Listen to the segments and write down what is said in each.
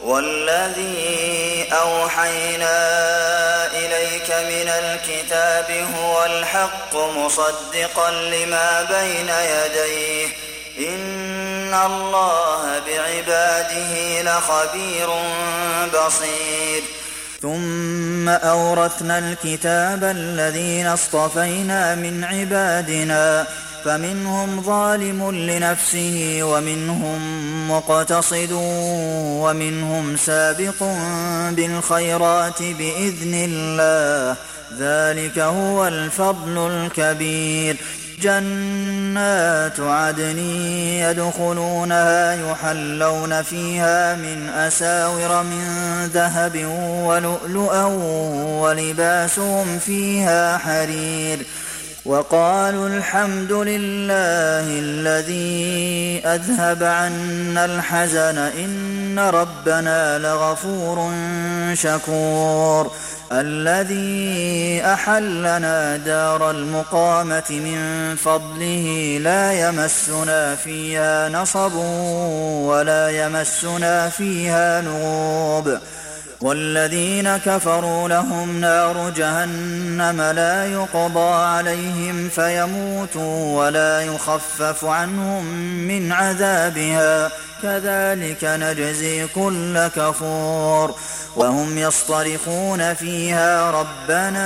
وَالَّذِي أَوْحَيْنَا إِلَيْكَ مِنَ الْكِتَابِ هُوَ الْحَقُّ مُصَدِّقًا لِّمَا بَيْنَ يَدَيْهِ ۗ إِنَّ اللَّهَ بِعِبَادِهِ لَخَبِيرٌ بَصِيرٌ ثُمَّ أَوْرَثْنَا الْكِتَابَ الَّذِينَ اصْطَفَيْنَا مِنْ عِبَادِنَا فَمِنْهُمْ ظَالِمٌ لِّنَفْسِهِ وَمِنْهُم مُّقْتَصِدٌ وَمِنْهُمْ سَابِقٌ بِالْخَيْرَاتِ بِإِذْنِ اللَّهِ ۚ ذَٰلِكَ هُوَ الْفَضْلُ الْكَبِيرُ جَنَّاتُ عَدْنٍ يَدْخُلُونَهَا يُحَلَّوْنَ فِيهَا مِنْ أَسَاوِرَ مِن ذَهَبٍ وَلُؤْلُؤًا وَلِبَاسُهُمْ فِيهَا حَرِيرٌ وَقَالُوا الْحَمْدُ لِلَّهِ الَّذِي أَذْهَبَ عَنَّا الْحَزَنَ إِنَّ رَبَّنَا لَغَفُورٌ شَكُورٌ الَّذِي أَحَلَّنَا دَارَ الْمُقَامَةِ مِن فَضْلِهِ لَا يَمَسُّنَا فِيهَا نَصَبٌ وَلَا يَمَسُّنَا فِيهَا لُغُوبٌ وَالَّذِينَ كَفَرُوا لَهُمْ نَارُ جَهَنَّمَ لَا يُقْضَىٰ عَلَيْهِمْ فَيَمُوتُوا وَلَا يُخَفَّفُ عَنْهُم مِّنْ عَذَابِهَا ۚ كَذَٰلِكَ نَجْزِي كُلَّ كَفُورٍ وَهُمْ يَصْطَرِخُونَ فِيهَا رَبَّنَا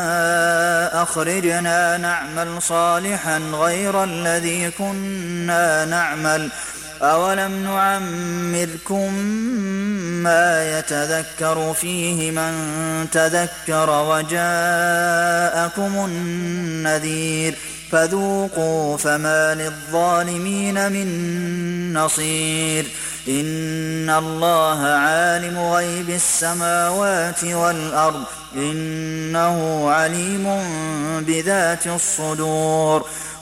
أَخْرِجْنَا نَعْمَلْ صَالِحًا غَيْرَ الَّذِي كُنَّا نَعْمَلُ أَوَلَمْ نُعَمِّرْكُم مَّا يَتَذَكَّرُ فِيهِ مَن تَذَكَّرَ وَجَاءَكُمُ النَّذِيرُ فَذُوقُوا فَمَا لِلظَّالِمِينَ مِن نَّصِيرٍ إِنَّ اللَّهَ عَالِمُ غَيْبِ السَّمَاوَاتِ وَالْأَرْضِ ۚ إِنَّهُ عَلِيمٌ بِذَاتِ الصُّدُورِ